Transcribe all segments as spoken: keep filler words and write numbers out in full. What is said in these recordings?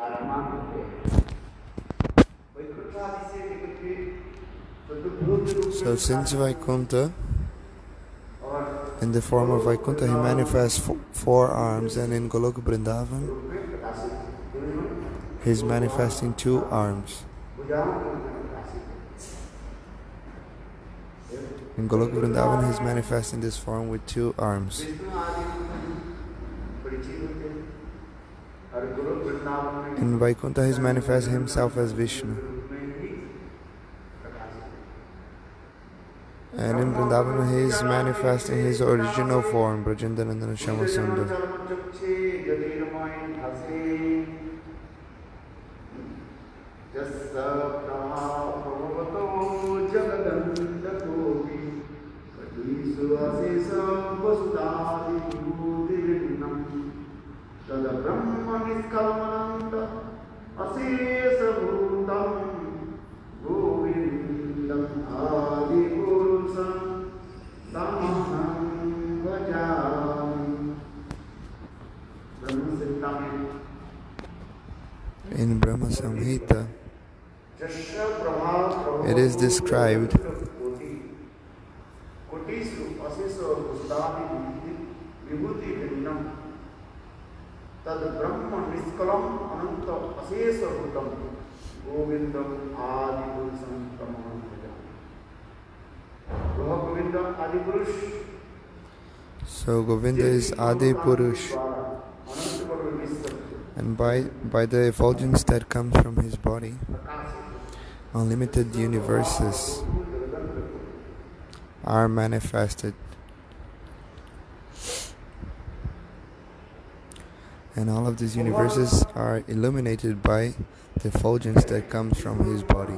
So since Vaikuntha, in the form of Vaikuntha, he manifests f- four arms, and in Goloka Vrindavan, he's manifesting two arms. In Goloka Vrindavan, he's manifesting this form with two arms. In Vaikuntha, he's manifesting himself as Vishnu. And in Vrindavan, he is manifesting his original form, Brajendanandana Shyamasundar. In Brahma Samhita, it is described so Govinda is Adi Purush, and by, by the effulgence that comes from his body, unlimited universes are manifested. And all of these universes are illuminated by the effulgence that comes from his body.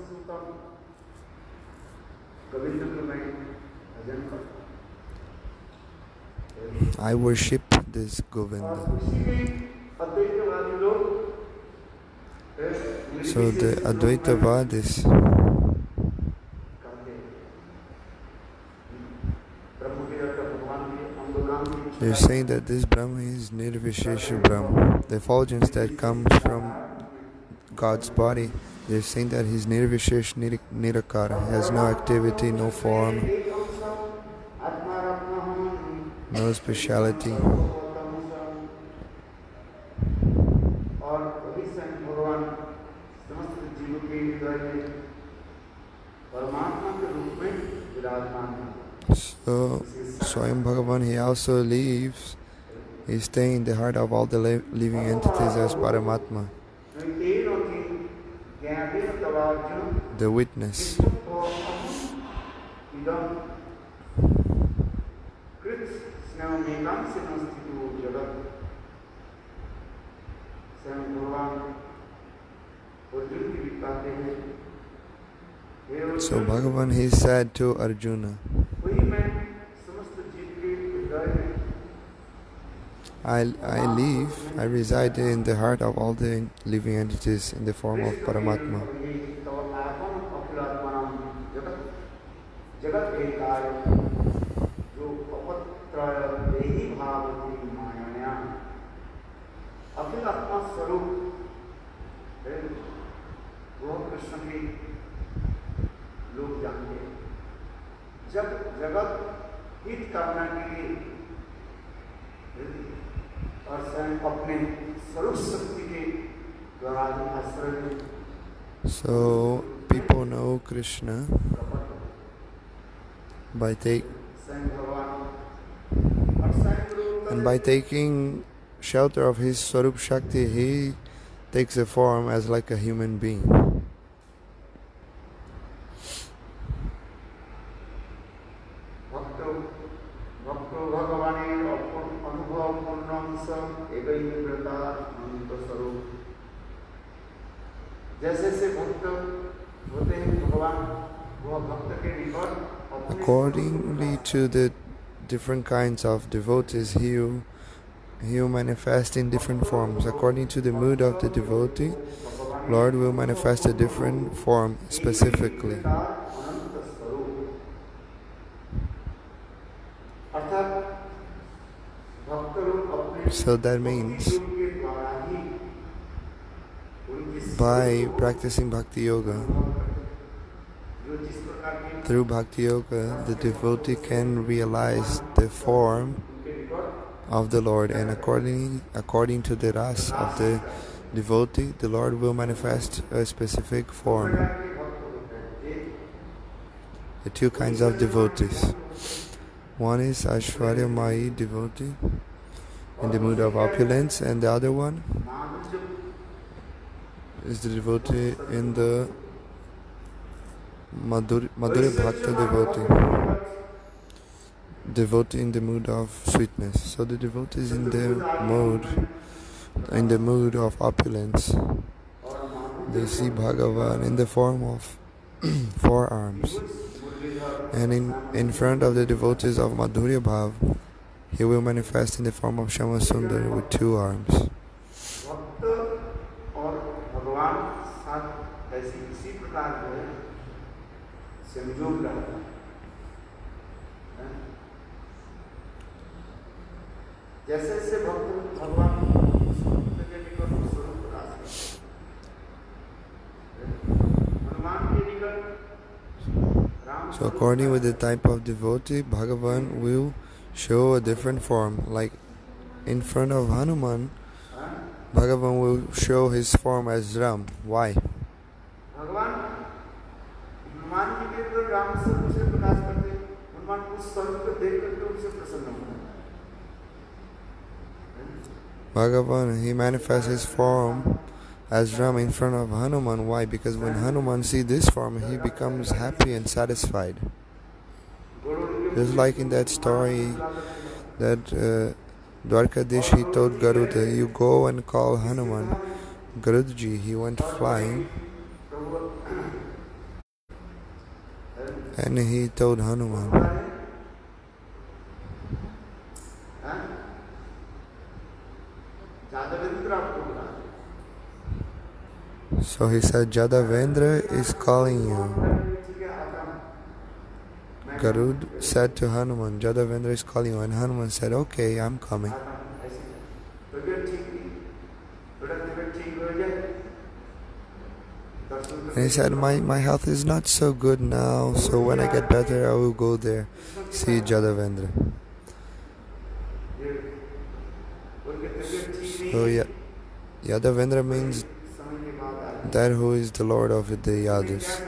I worship this Govinda. So the Advaitavadis, they're saying that this Brahma is Nirvishesha Brahma. The effulgence that comes from God's body, they're saying that he's Nirvishesh Nir- Nirakara, has no activity, no form, no speciality. So, Swayam Bhagavan, he also lives, he's staying in the heart of all the li- living entities as Paramatma, the witness. So Bhagavan, he said to Arjuna, I, I live, I reside in the heart of all the living entities in the form of Paramatma. So people know Krishna by take and by taking shelter of his Swarup Shakti, he takes a form as like a human being. Accordingly to the different kinds of devotees, he will, he will manifest in different forms. According to the mood of the devotee, Lord will manifest a different form specifically. So that means by practicing Bhakti Yoga. Through Bhakti Yoga, the devotee can realize the form of the Lord, and according, according to the ras of the devotee, the Lord will manifest a specific form. The two kinds of devotees. One is Aishwarya Mai devotee in the mood of opulence, and the other one is the devotee in the Madhurya, Madhurya Bhakta devotee. Devotee in the mood of sweetness. So the devotee is in the mood, in the mood of opulence. They see Bhagavan in the form of four arms. And in, in front of the devotees of Madhurya Bhav, he will manifest in the form of Shama Sundar with two arms. So according with the type of devotee, Bhagavan will show a different form. Like in front of Hanuman, Bhagavan will show his form as Ram. Why? Bhagavan, he manifests his form as Ram in front of Hanuman. Why? Because when Hanuman sees this form, he becomes happy and satisfied. Just like in that story that uh, Dwarkadish, he told Garuda, you go and call Hanuman. Garudaji, he went flying and he told Hanuman. So he said, Jadavendra is calling you. Garud said to Hanuman, Jadavendra is calling you. And Hanuman said, okay, I'm coming. And he said, my, my health is not so good now, so when I get better, I will go there, see Jadavendra. So yeah, Yadavendra means that who is the Lord of the Yadus.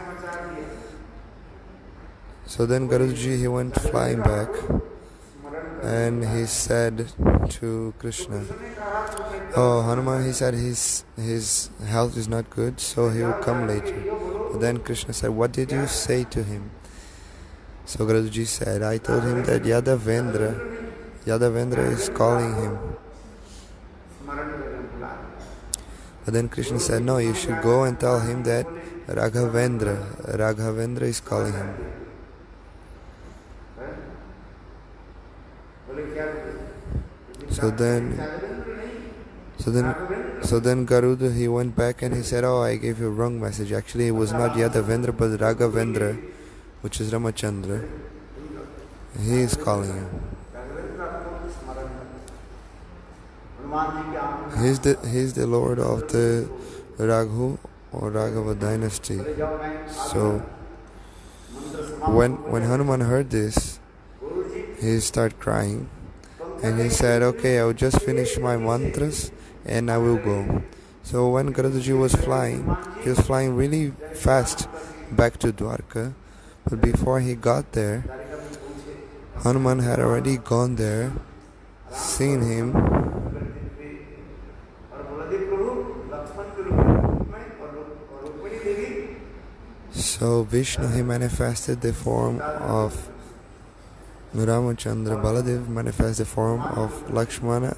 So then Garudaji, he went flying back and he said to Krishna, oh Hanuman, he said his his health is not good, so he will come later. But then Krishna said, what did you say to him? So Garudaji said, I told him that Yadavendra, Yadavendra is calling him. But then Krishna said, no, you should go and tell him that Raghavendra, Raghavendra is calling him. So then, so then, so then Garuda, he went back and he said, oh, I gave you a wrong message. Actually, it was not Yadavendra, but Raghavendra, which is Ramachandra. He is calling you. He's the, he's the Lord of the Raghu or Raghava dynasty. So, when, when Hanuman heard this, he started crying. And he said, okay, I will just finish my mantras and I will go. So when Garudaji was flying, he was flying really fast back to Dwarka. But before he got there, Hanuman had already gone there, seen him. So Vishnu, he manifested the form of Ramachandra. Baladev manifested the form of Lakshmana,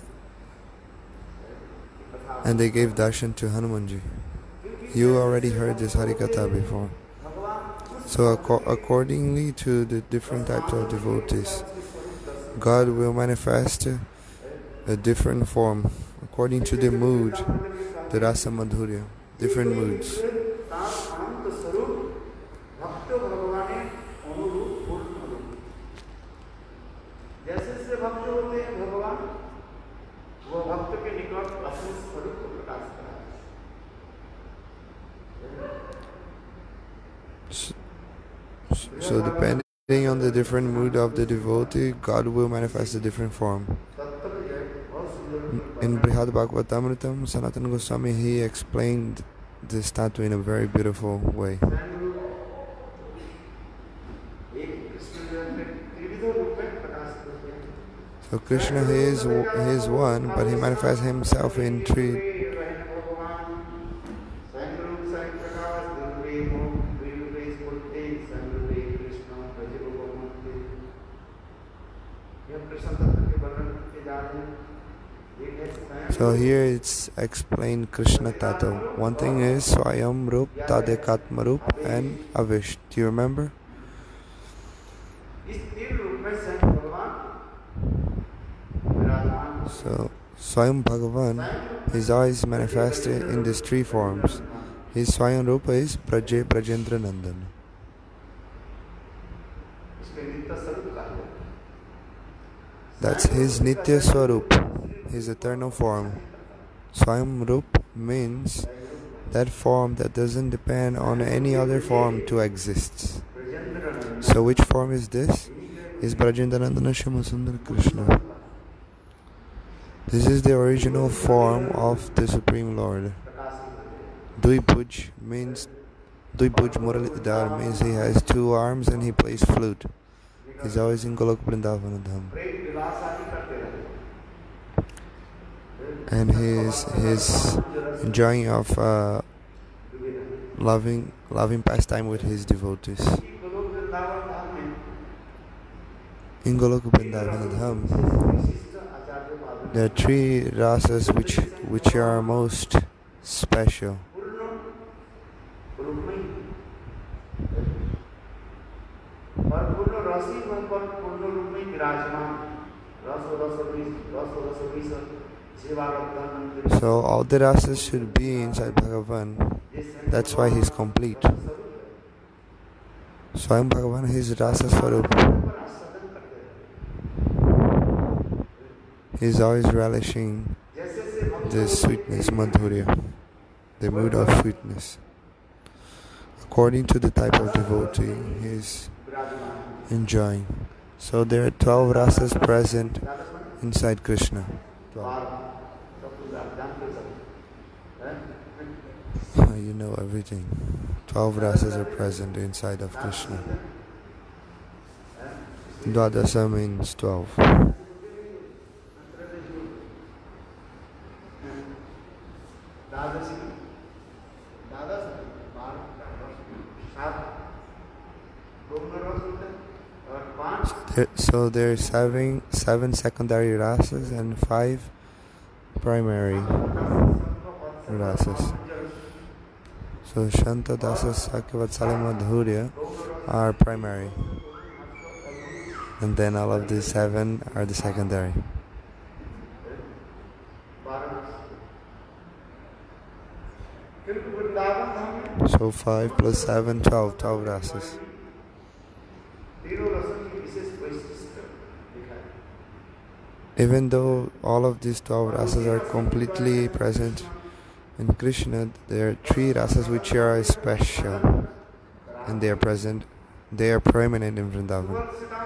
and they gave darshan to Hanumanji. You already heard this Harikatha before. So ac- accordingly to the different types of devotees, God will manifest a different form according to the mood, the Rasa Madhurya, different moods. So, so depending on the different mood of the devotee, God will manifest a different form. In Brihad Bhagavatamritam, Sanatana Goswami, he explained this tattva in a very beautiful way. So Krishna, he is, he is one, but he manifests himself in three. So here it's explained Krishna Tattva. One thing is Swayam Rup, Tadekatma Rup, and Avish. Do you remember? So Swayam Bhagavan is always manifested in these three forms. His Swayam Rupa is Braje Brajendra Nandan. That's his Nitya Swarup, his eternal form. Swayam Rup means that form that doesn't depend on any other form to exist. So which form is this? Is Brajendra Nandana Shama Sundar Krishna. This is the original form of the Supreme Lord. Duibhuj means Duibhuj Muralidhar means he has two arms and he plays flute. He's always in Golok Vrindavana Dham. And his his enjoying of uh, loving loving pastime with his devotees. In Golok Vrindavana Dham, there are three rasas which which are most special. So all the rasas should be inside Bhagavan. That's why he's complete. Swayam Bhagavan, his rasa swarup. He's always relishing the sweetness, madhurya, the mood of sweetness. According to the type of devotee, he's enjoying. So there are twelve rasas present inside Krishna. twelve. You know everything. Twelve rasas are present inside of Krishna. Dwadasa means twelve. So there are seven, seven secondary rasas and five primary rasas. So Shanta, Dasa, Sakya, Vatsala, Madhurya are primary. And then all of the seven are the secondary. So five plus seven, twelve, twelve rasas. Even though all of these twelve rasas are completely present in Krishna, there are three rasas which are special, and they are present, they are prominent in Vrindavan.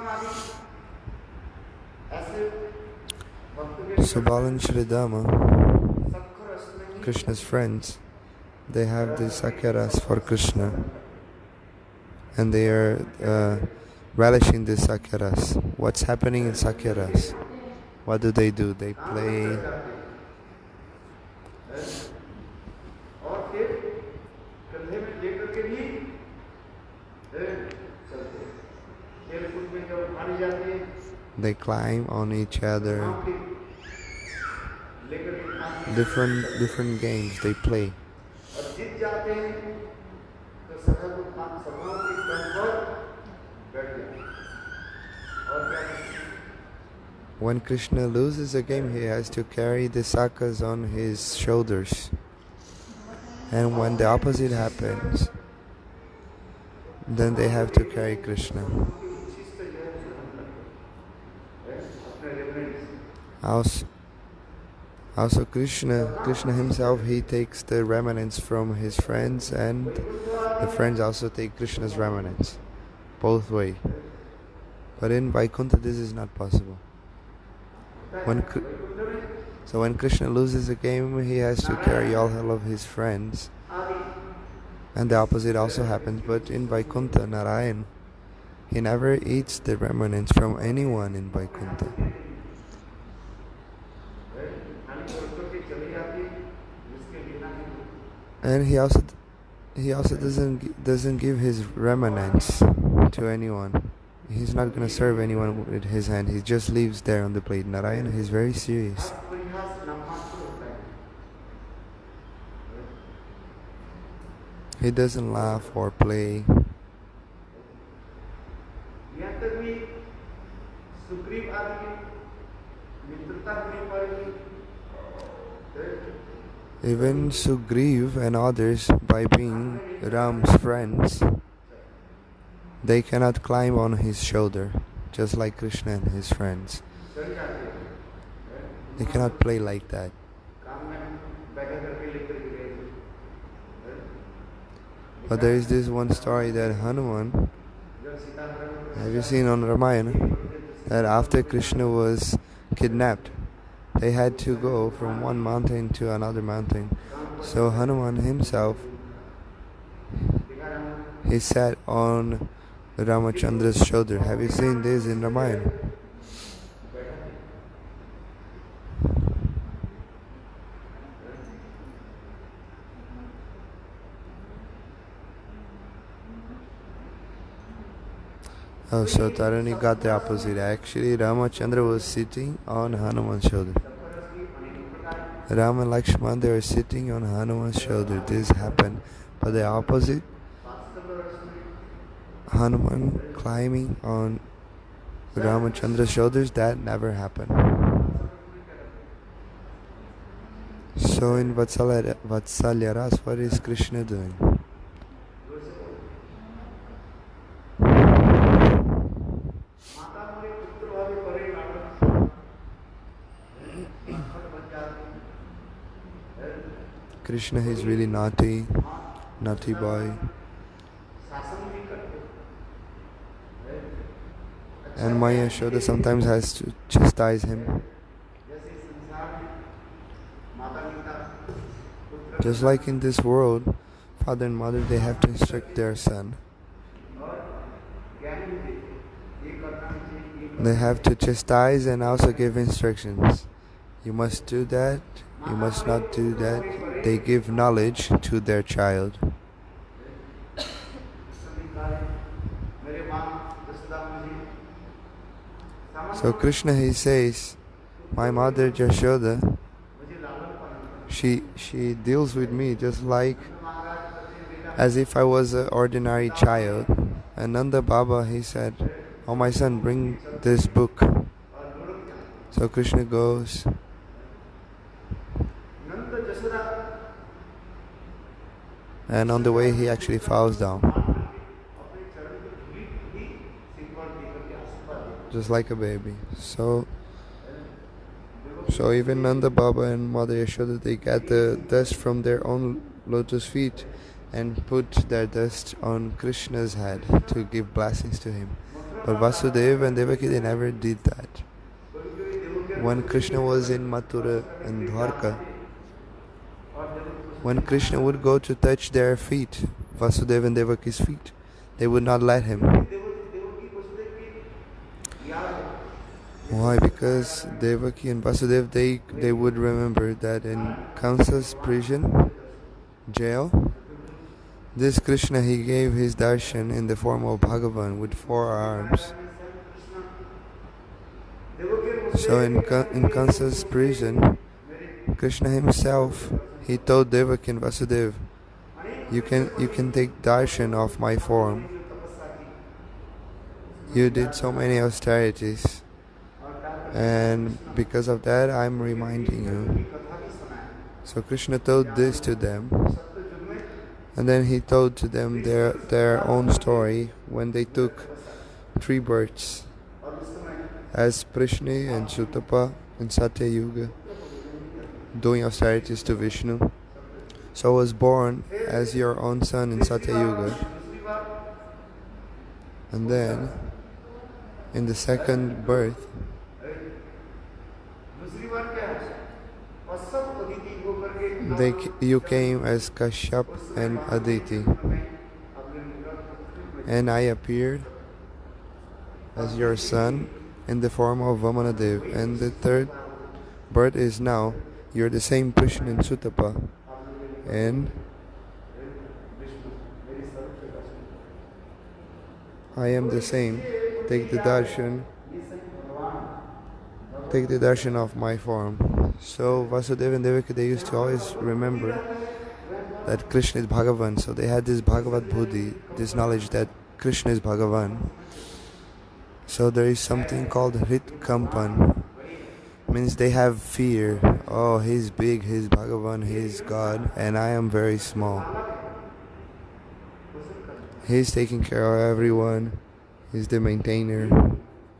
So Bala and Shridama, Krishna's friends, they have the sakyaras for Krishna, and they are uh, relishing the sakyaras. What's happening in sakyaras? What do they do? They play. They climb on each other. Different different games they play. When Krishna loses a game, he has to carry the sakas on his shoulders. And when the opposite happens, then they have to carry Krishna. Also, also Krishna, Krishna himself, he takes the remnants from his friends and the friends also take Krishna's remnants, both way. But in Vaikuntha this is not possible. When so when Krishna loses a game, he has to carry all of his friends, and the opposite also happens. But in Vaikuntha, Narayan, he never eats the remnants from anyone in Vaikuntha. And he also he also doesn't doesn't give his remnants to anyone. He's not going to serve anyone with his hand. He just leaves there on the plate. Narayana, he's very serious. He doesn't laugh or play. Even Sugriv and others, by being Ram's friends, they cannot climb on his shoulder, just like Krishna and his friends. They cannot play like that. But there is this one story that Hanuman, have you seen on Ramayana, that after Krishna was kidnapped, they had to go from one mountain to another mountain. So Hanuman himself, he sat on Ramachandra's shoulder. Have you seen this in Ramayana? Oh, so Tarani got the opposite. Actually, Ramachandra was sitting on Hanuman's shoulder. Ram and Lakshman, they were sitting on Hanuman's shoulder. This happened. But the opposite, Hanuman climbing on Ramachandra's shoulders, that never happened. So in Vatsalya, Vatsalya Ras, what is Krishna doing? Krishna is really naughty, naughty boy. And Maya Yashoda sometimes has to chastise him. Just like in this world, father and mother, they have to instruct their son. They have to chastise and also give instructions. You must do that, you must not do that. They give knowledge to their child. So Krishna, he says, my mother Jashoda, she she deals with me just like as if I was an ordinary child. And Nanda Baba, he said, oh my son, bring this book. So Krishna goes, and on the way he actually falls down, just like a baby. So so even Nanda Baba and Mother Yashoda, they get the dust from their own lotus feet and put their dust on Krishna's head to give blessings to him. But Vasudeva and Devaki, they never did that. When Krishna was in Mathura and Dwarka, when Krishna would go to touch their feet, Vasudeva and Devaki's feet, they would not let him. Why? Because Devaki and Vasudeva, they, they would remember that in Kamsa's prison, jail, this Krishna, he gave his darshan in the form of Bhagavan with four arms. So in, in Kamsa's prison, Krishna himself, he told Devaki and Vasudeva, you can, you can take darshan of my form. You did so many austerities, and because of that I'm reminding you. So Krishna told this to them, and then he told to them their their own story when they took three birds as Prishni and Sutapa in Satya Yuga, doing austerities to Vishnu. So I was born as your own son in Satyuga. And then, in the second birth, they, you came as Kashyap and Aditi. And I appeared as your son in the form of Vamanadev. And the third birth is now, you're the same Krishna and Sutapa. And I am the same. Take the darshan. Take the darshan of my form. So Vasudeva and Devaki, they used to always remember that Krishna is Bhagavan. So they had this Bhagavad Buddhi, this knowledge that Krishna is Bhagavan. So there is something called Hrit Kampan. Means they have fear. Oh, he's big, he's Bhagavan, he's God, and I am very small. He's taking care of everyone. He's the maintainer.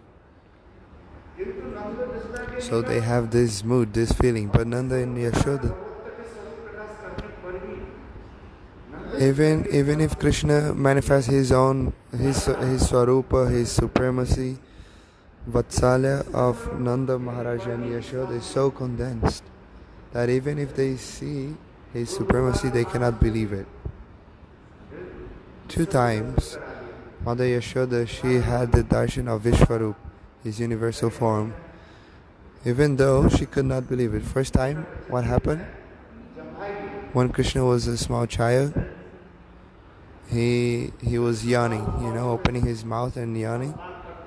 So they have this mood, this feeling. But Nanda and Yashoda, even even if Krishna manifests his own, his his Swarupa, his supremacy, Vatsalya of Nanda Maharaj and Yashoda is so condensed that even if they see his supremacy, they cannot believe it. Two times, Mother Yashoda, she had the darshan of Vishwarup, his universal form, even though she could not believe it. First time, what happened? When Krishna was a small child, he he was yawning, you know, opening his mouth and yawning.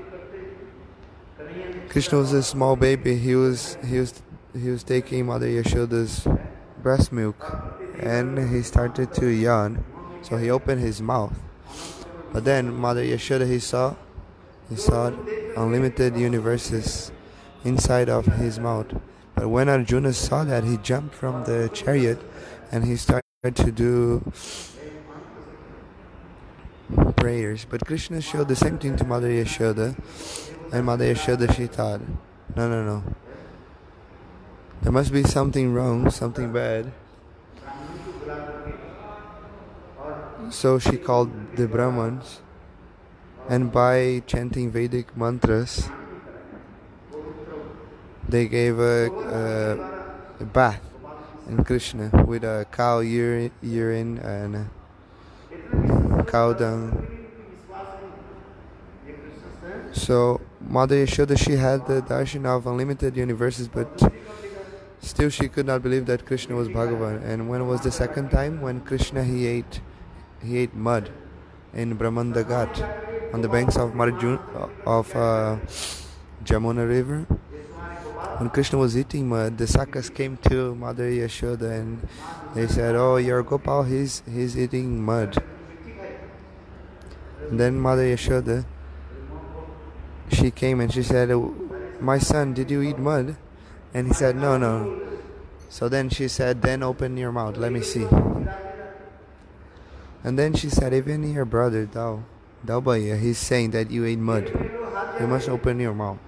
Krishna was a small baby. He was he was he was taking Mother Yashoda's breast milk, and he started to yawn. So he opened his mouth. But then Mother Yashoda, he saw he saw unlimited universes inside of his mouth. But when Arjuna saw that, he jumped from the chariot and he started to do prayers. But Krishna showed the same thing to Mother Yashoda, and Mother Yashoda, she thought, no, no, no. There must be something wrong, something bad. So she called the Brahmins, and by chanting Vedic mantras, they gave a, a, a bath in Krishna with a cow urine, urine and cow dung. So Mother Yashoda, she had the darshan of unlimited universes, but still she could not believe that Krishna was Bhagavan. And when was the second time? When Krishna, he ate he ate mud in Brahmanda Ghat on the banks of Marjun, of uh, Jamuna river. When Krishna was eating mud, the Sakas came to Mother Yashoda and they said, oh, your Gopal, he's, he's eating mud. And then Mother Yashoda, she came and she said, my son, did you eat mud? And he said, no, no. So then she said, then open your mouth, let me see. And then she said, even your brother, Dao, Daubaya, he's saying that you ate mud. You must open your mouth.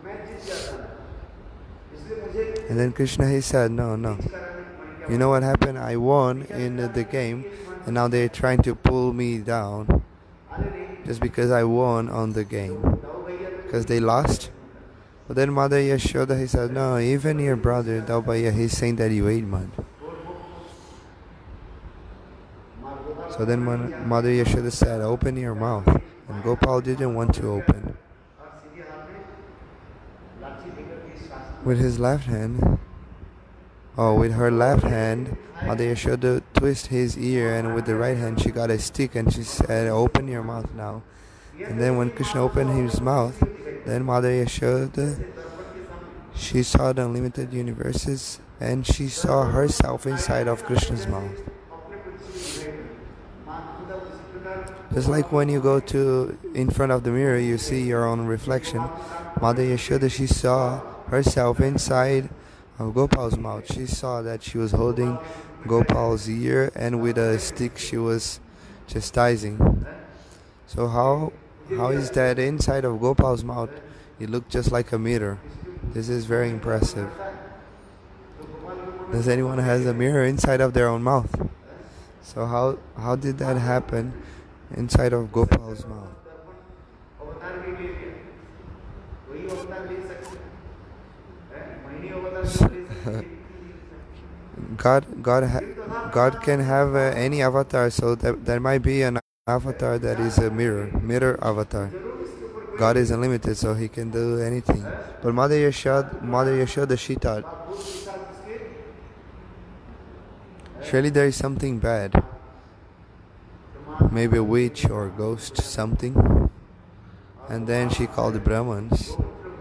And then Krishna, he said, no, no. You know what happened? I won in the game, and now they're trying to pull me down just because I won on the game. Because they lost. But then Mother Yashoda, he said, no, even your brother, Daubaya, he's saying that you ate mud. So then when Mother Yashoda said, open your mouth. And Gopal didn't want to open. With his left hand, oh, with her left hand, Mother Yashoda twisted his ear, and with the right hand she got a stick and she said, open your mouth now. And then when Krishna opened his mouth, then Mother Yashoda, she saw the unlimited universes and she saw herself inside of Krishna's mouth. Just like when you go to in front of the mirror, you see your own reflection. Mother Yashoda, she saw herself inside of Gopal's mouth. She saw that she was holding Gopal's ear, and with a stick she was chastising. So how how is that inside of Gopal's mouth? It looked just like a mirror. This is very impressive. Does anyone has a mirror inside of their own mouth? So how how did that happen inside of Gopal's mouth? God, God, ha- God can have uh, any avatar. So that there might be an avatar that is a mirror, mirror avatar. God is unlimited, so He can do anything. But Mother Yashoda, Mother Yashoda, she thought, surely there is something bad, maybe a witch or a ghost, something. And then she called the Brahmins.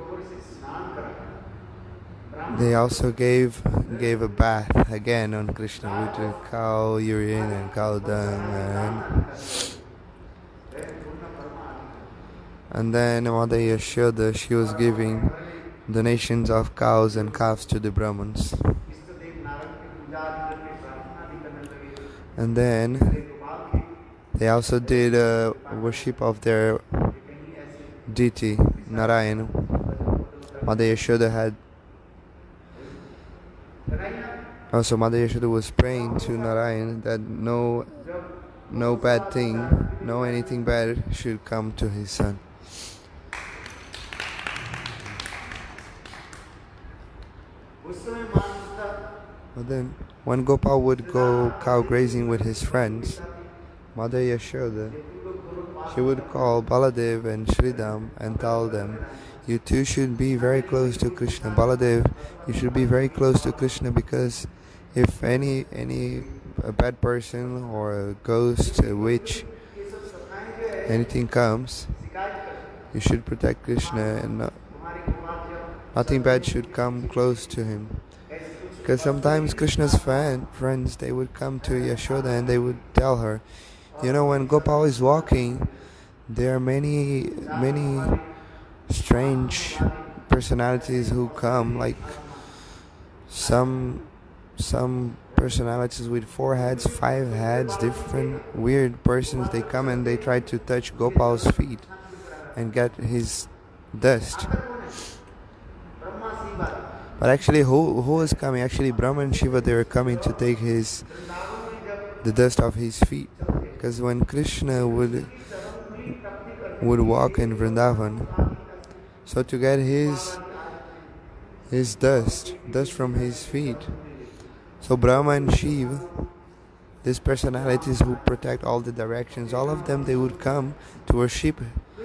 They also gave gave a bath again on Krishna with uh, cow urine and cow dung, and and then Mother Yashoda, she was giving donations of cows and calves to the Brahmins. And then they also did a worship of their deity Narayan. Mother Yashoda had also Mother Yashoda was praying to Narayan that no no bad thing, no anything bad should come to his son. But then, when Gopal would go cow grazing with his friends, Mother Yashoda, she would call Baladev and Sridham and tell them, you two should be very close to Krishna. Baladev, you should be very close to Krishna, because if any any a bad person or a ghost, a witch, anything comes, you should protect Krishna, and not, nothing bad should come close to him. Because sometimes Krishna's fan, friends, they would come to Yashoda and they would tell her, you know, when Gopal is walking, there are many, many strange personalities who come, like some some personalities with four heads, five heads, different weird persons. They come and they try to touch Gopal's feet and get his dust. But actually, who who was coming? Actually, Brahma and Shiva, they were coming to take his the dust off his feet. Because when Krishna would would walk in Vrindavan, so to get his his dust, dust from his feet, so Brahma and Shiva, these personalities who protect all the directions, all of them, they would come to worship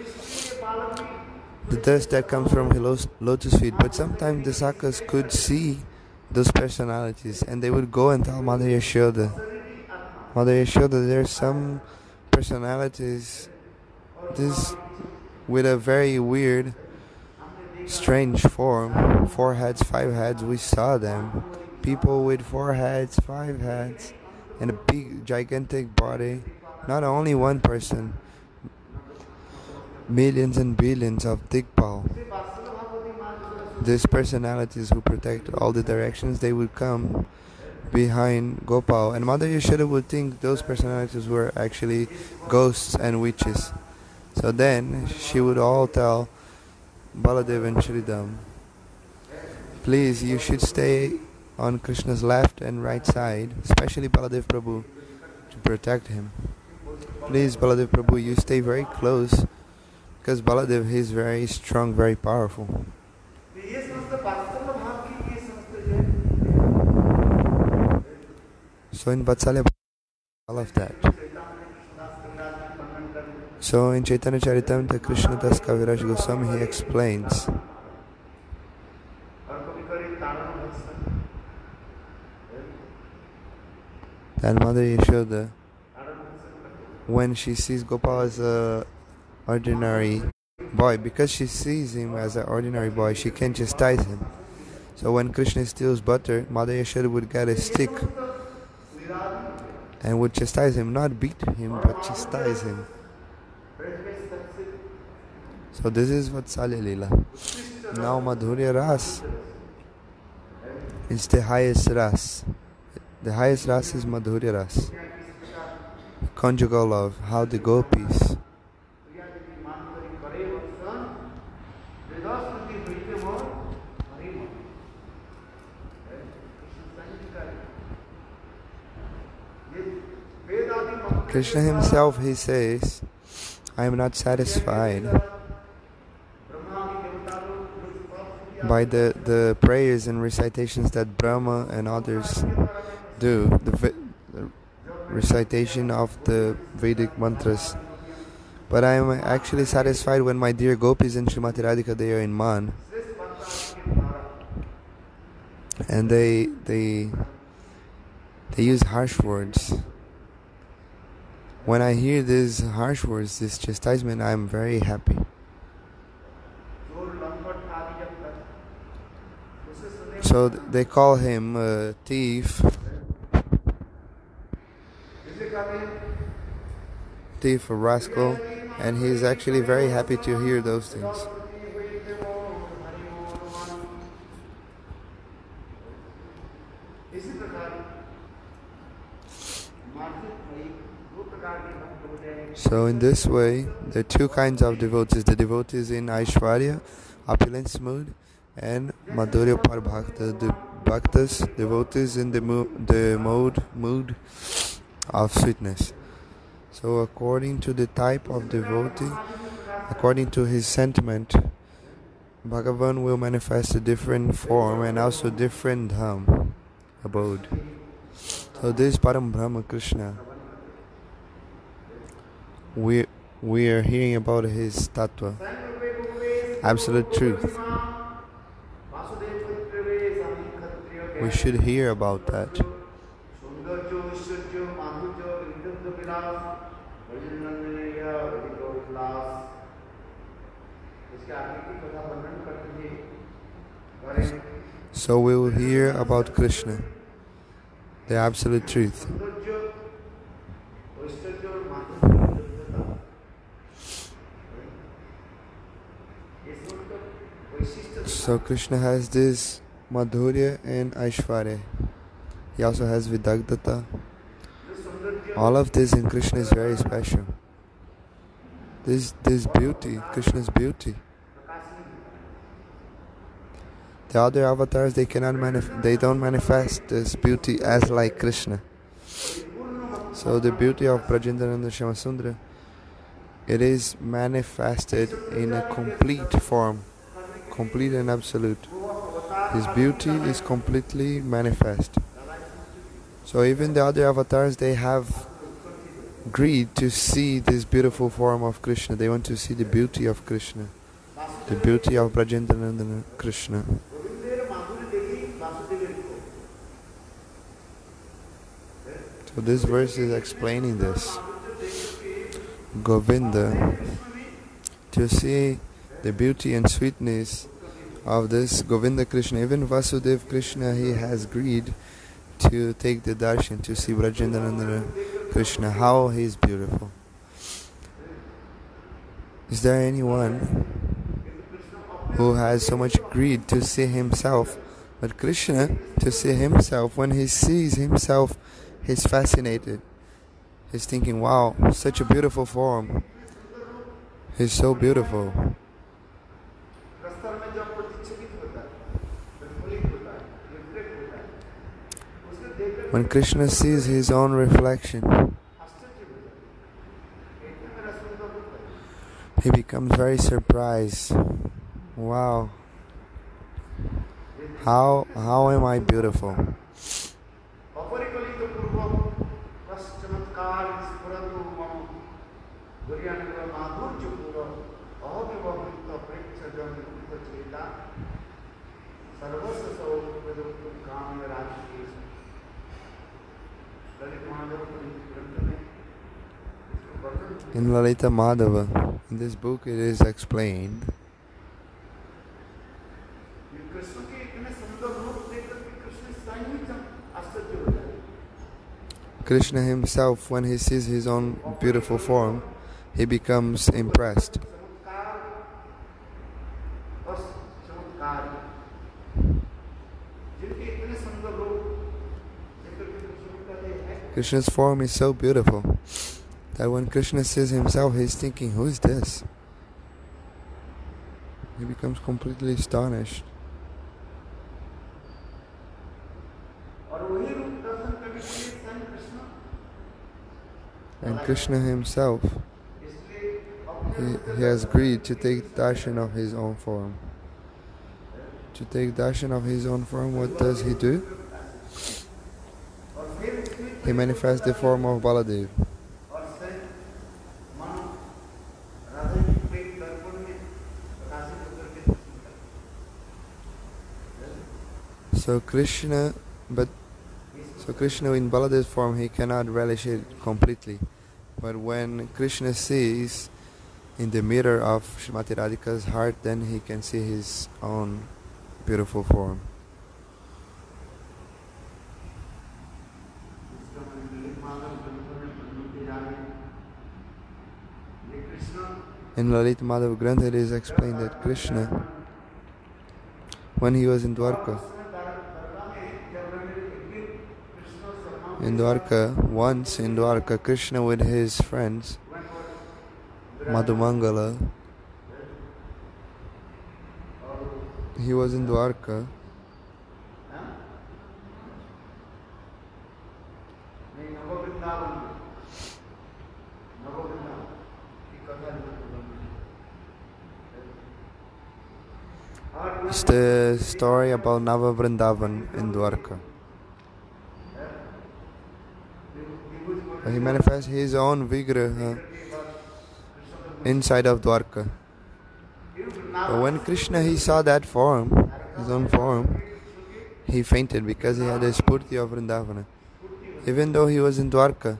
the dust that comes from his lotus feet. But sometimes the Sakas could see those personalities, and they would go and tell Mother Yashoda, Mother Yashoda, there's some personalities this with a very weird, strange form, four heads, five heads. We saw them, people with four heads, five heads, and a big, gigantic body. Not only one person, millions and billions of Dikpal. These personalities who protect all the directions, they would come behind Gopal, and Mother Yashoda would think those personalities were actually ghosts and witches. So then she would all tell Baladev and Sridham, please, you should stay on Krishna's left and right side, especially Baladev Prabhu, to protect him. Please, Baladev Prabhu, you stay very close, because Baladev is very strong, very powerful. So in Vatsalya, all of that. So in Chaitanya Charitamrita, Krishna Das Kaviraj Goswami, he explains that Mother Yashoda, when she sees Gopal as a ordinary boy, because she sees him as an ordinary boy, she can't chastise him. So when Krishna steals butter, Mother Yashoda would get a stick and would chastise him, not beat him, but chastise him. So this is Vatsalya Leela. Now Madhurya Ras is the highest Ras. The highest Ras is Madhurya Ras. Conjugal love, how the gopis Krishna himself, he says, I am not satisfied by the, the prayers and recitations that Brahma and others do, the, the recitation of the Vedic mantras. But I am actually satisfied when my dear gopis and Srimati Radhika, they are in Man. And they, they, they use harsh words. When I hear these harsh words, this chastisement, I am very happy. So they call him a thief, thief, a rascal, and he is actually very happy to hear those things. So in this way, there are two kinds of devotees. The devotees in Aishwarya, opulence mood, and Madhurya Parabhakta, the bhaktas, devotees in the, mo- the mode, mood of sweetness. So according to the type of devotee, according to his sentiment, Bhagavan will manifest a different form and also different dham, abode. So this Param Brahma Krishna, we, we are hearing about his tattva, absolute truth. We should hear about that. So we will hear about Krishna, the absolute truth. So Krishna has this Madhurya and Aishwarya. He also has Vidagdhata. All of this in Krishna is very special. This this beauty, Krishna's beauty. The other avatars, they cannot manif- they don't manifest this beauty as like Krishna. So the beauty of Brajendranath Shyamasundara, it is manifested in a complete form, complete and absolute. His beauty is completely manifest. So even the other avatars, they have greed to see this beautiful form of Krishna. They want to see the beauty of Krishna, the beauty of Brajendranath Krishna. So this verse is explaining this. Govinda, to see the beauty and sweetness of this Govinda Krishna, even Vasudeva Krishna, he has greed to take the darshan, to see Brajendranath Krishna, how he is beautiful. Is there anyone who has so much greed to see himself? But Krishna, to see himself, when he sees himself, he's fascinated. He's thinking, wow, such a beautiful form. He's so beautiful. When Krishna sees his own reflection, he becomes very surprised. Wow, how how am I beautiful? In Lalita Madhava, in this book it is explained Krishna himself, when he sees his own beautiful form, he becomes impressed. Krishna's form is so beautiful that when Krishna sees himself, he's thinking, who is this? He becomes completely astonished. And Krishna himself, he, he has agreed to take darshan of his own form. To take darshan of his own form, what does he do? He manifests the form of Baladev. So Krishna, but so Krishna in Baladev's form, he cannot relish it completely. But when Krishna sees in the mirror of Srimati Radhika's heart, then he can see his own beautiful form. In Lalita Madhava Grantha it is explained that Krishna, when he was in Dwarka, in Dwarka, once in Dwarka, Krishna with his friends, Madhumangala, he was in Dwarka, it's the story about Nava Vrindavan in Dwarka. He manifests his own Vigraha inside of Dwarka. But when Krishna he saw that form, his own form, he fainted because he had a Spurti of Vrindavana. Even though he was in Dwarka,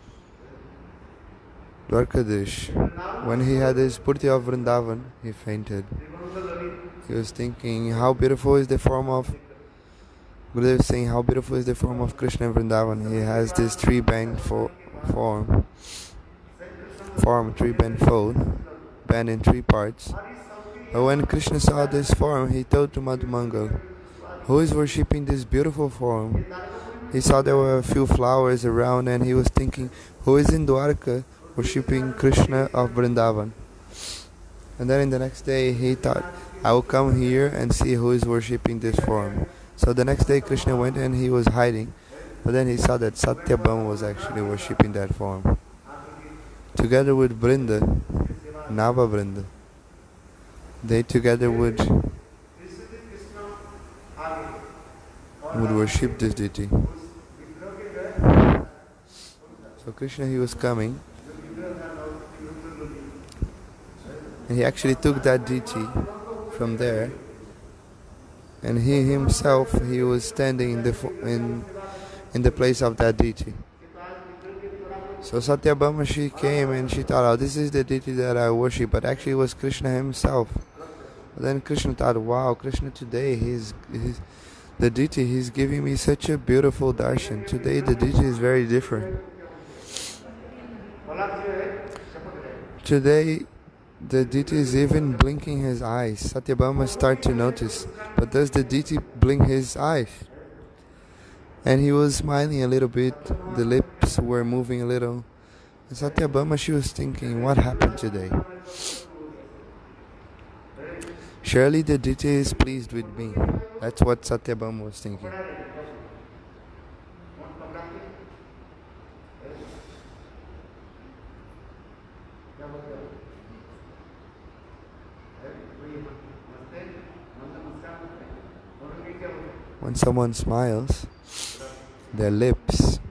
Dwarkadish, when he had a Spurti of Vrindavan, he fainted. He was thinking, how beautiful is the form of Gurudev is saying, how beautiful is the form of Krishna in Vrindavan. He has this three-band fo- form, form, three-band fold, band in three parts. But when Krishna saw this form, he told to Madhumangal, who is worshipping this beautiful form? He saw there were a few flowers around and he was thinking, who is in Dwarka worshipping Krishna of Vrindavan? And then in the next day, he thought, I will come here and see who is worshipping this form. So the next day Krishna went and he was hiding, but then he saw that Satyabhama was actually worshipping that form. Together with Vrinda, Nava Vrinda, they together would, would worship this deity. So Krishna, he was coming, and he actually took that deity from there. And he himself, he was standing in the in in the place of that deity. So Satyabhama, she came and she thought, oh, this is the deity that I worship, but actually it was Krishna himself. But then Krishna thought, wow, Krishna today, he's, he's the deity, he's giving me such a beautiful darshan. Today the deity is very different. Today the deity is even blinking his eyes. Satyabhama start to notice, but does the deity blink his eyes? And he was smiling a little bit, the lips were moving a little. And Satyabhama, she was thinking, what happened today? Surely the deity is pleased with me. That's what Satyabhama was thinking. When someone smiles, their lips,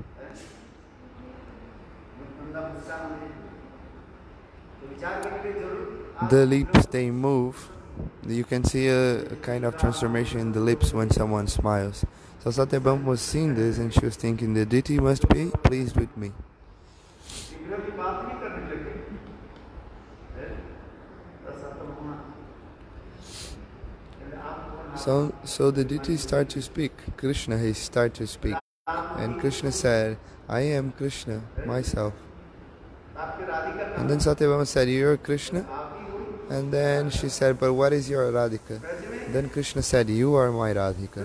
the lips, they move. You can see a, a kind of transformation in the lips when someone smiles. So Satyabhama was seeing this and she was thinking, the deity must be pleased with me. So, so the deity start to speak. Krishna, he start to speak. And Krishna said, I am Krishna, myself. And then Satyabhama said, you are Krishna? And then she said, but what is your Radhika? Then Krishna said, you are my Radhika.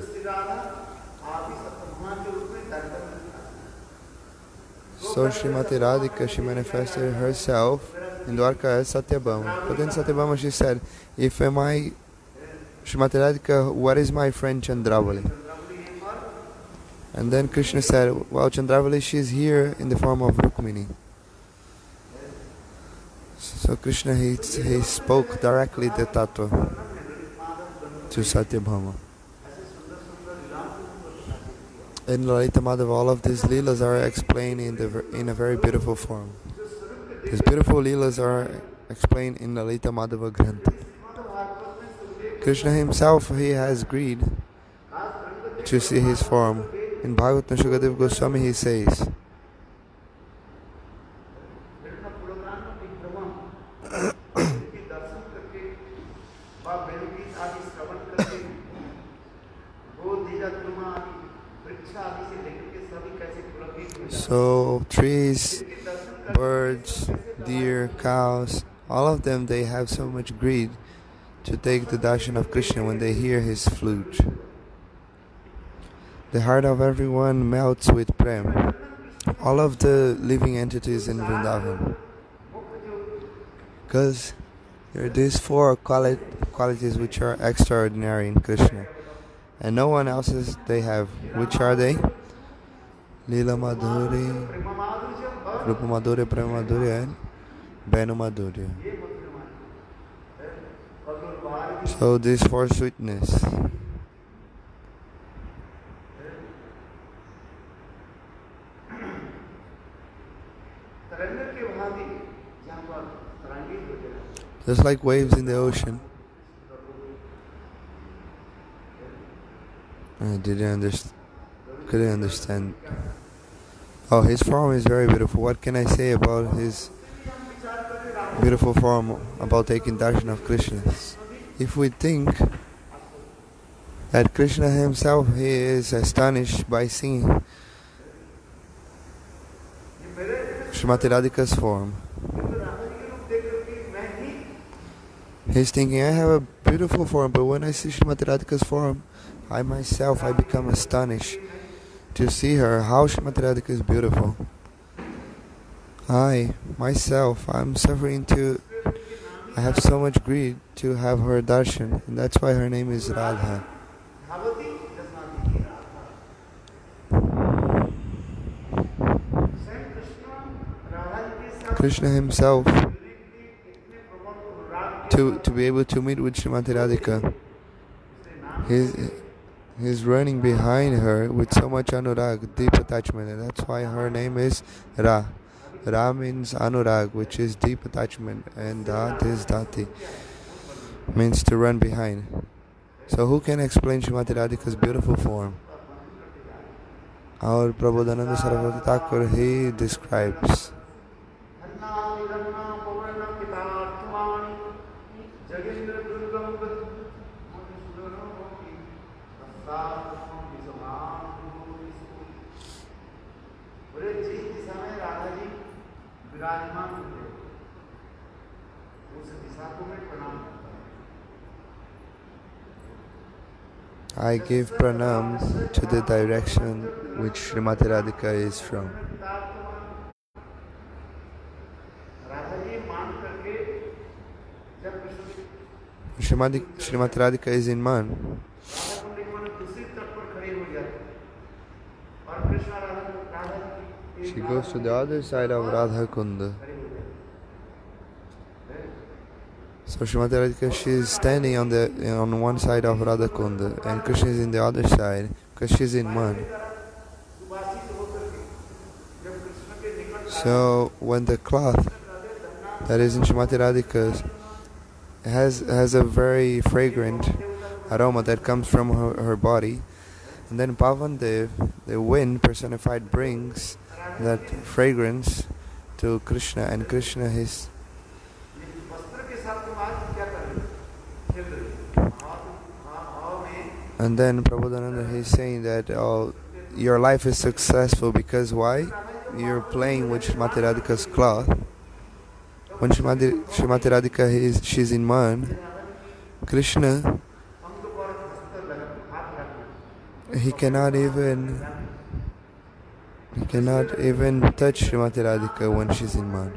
So Srimati Radhika, she manifested herself in Dwarka as Satyabhama. But then Satyabhama, she said, if am I Srimati Radhika, what is my friend Chandravali? And then Krishna said, well, Chandravali, she is here in the form of Rukmini. So Krishna, he, he spoke directly the tattva to Satyabhama. In Lalita Madhava, all of these leelas are explained in, the, in a very beautiful form. These beautiful leelas are explained in Lalita Madhava Grantha. Krishna himself, he has greed to see his form. In Bhagavatam, Shukadeva Goswami, he says, so trees, birds, deer, cows, all of them, they have so much greed to take the darshan of Krishna when they hear his flute. The heart of everyone melts with prem. All of the living entities in Vrindavan. Because there are these four quali- qualities which are extraordinary in Krishna. And no one else's they have. Which are they? Lila Madhuri, Rupa Madhurya, Prema Madhurya, and Benu Madhurya. So these four sweetness. Just like waves in the ocean. I didn't understand. Couldn't understand. Oh, his form is very beautiful. What can I say about his beautiful form, about taking darshan of Krishna? If we think that Krishna himself, he is astonished by seeing Srimati Radhika's form. He's thinking, I have a beautiful form, but when I see Srimati Radhika's form, I myself, I become astonished to see her, how Srimati Radhika is beautiful. I, myself, I'm suffering to, I have so much greed to have her darshan, and that's why her name is Radha. Krishna himself, to, to be able to meet with Srimati Radhika, he's, he's running behind her with so much anurag, deep attachment, and that's why her name is Ra. Ra means anurag, which is deep attachment, and Dat is Dati, means to run behind. So who can explain Srimati Radhika's beautiful form? Our Prabodhananda Saraswati Thakur, he describes, I give pranam to the direction which Srimati Radhika is from. Srimati, Srimati Radhika is in Man. She goes to the other side of Radha Kunda. So Srimati Radhika, she is standing on the on one side of Radha Kunda, and Krishna is in the other side because she's in Man. So when the cloth that is in Srimati Radhika's has has a very fragrant aroma that comes from her, her body, and then Pavan Dev, the wind personified, brings that fragrance to Krishna, and Krishna is and then Prabodhananda is saying that oh, your life is successful because why? You're playing with Srimati Radhika's cloth. When Srimati, Srimati Radhika is she's in Man, Krishna, he cannot even he cannot even touch Srimati Radhika when she's in Man.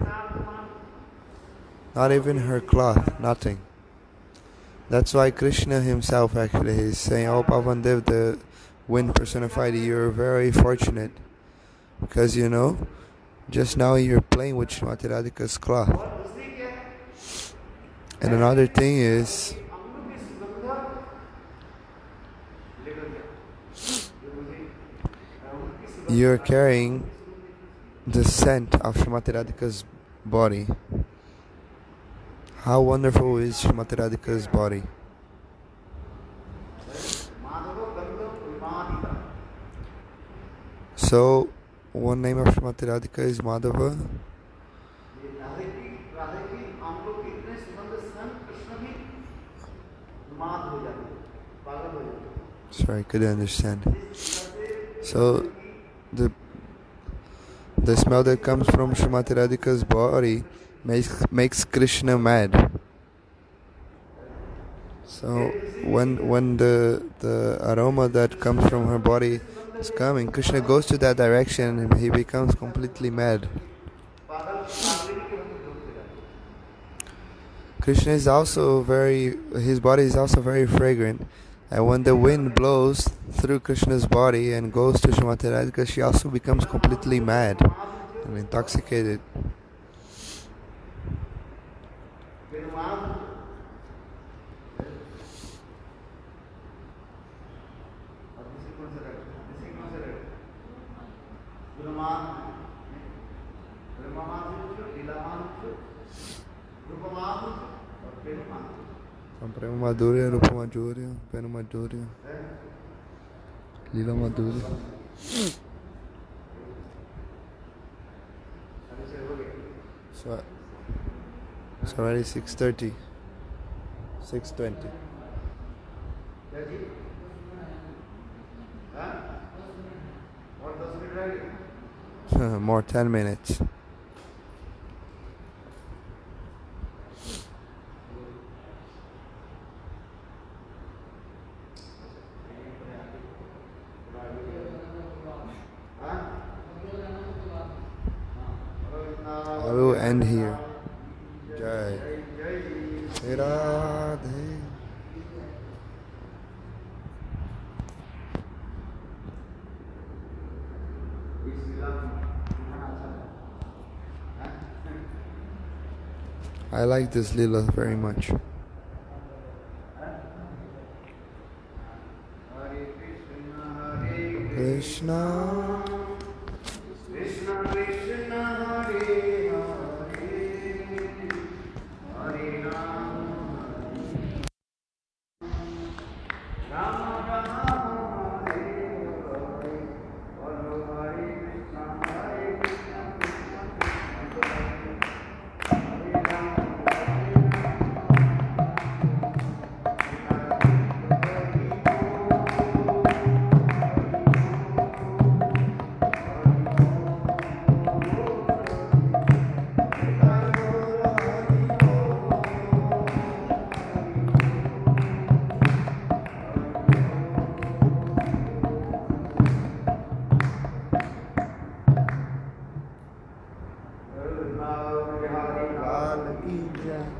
Not even her cloth, nothing. That's why Krishna himself actually is saying, oh Pavandev, the wind personified, you're very fortunate because you know, just now you're playing with Srimati Radhika's cloth. And another thing is, you're carrying the scent of Srimati Radhika's body. How wonderful is Srimati Radhika's body? So, one name of Srimati Radhika is Madhava. Sorry, I couldn't understand. So, the the smell that comes from Srimati Radhika's body makes makes Krishna mad. So, when when the the aroma that comes from her body is coming, Krishna goes to that direction and he becomes completely mad. Krishna is also very, his body is also very fragrant. And when the wind blows through Krishna's body and goes to Srimati Radhika, she also becomes completely mad and intoxicated. From Prema Madhurya, Rupa Madhurya, Pena Madhurya, Lila Madhurya. So, it's already six thirty, six twenty. More ten minutes. I will end here. Jai Radhe. I like this Lila very much. Krishna Krishna Krishna Hare Hare Hare Rama Rama Rama Hare Hare Hare Krishna Hare Krishna Lal ki jai.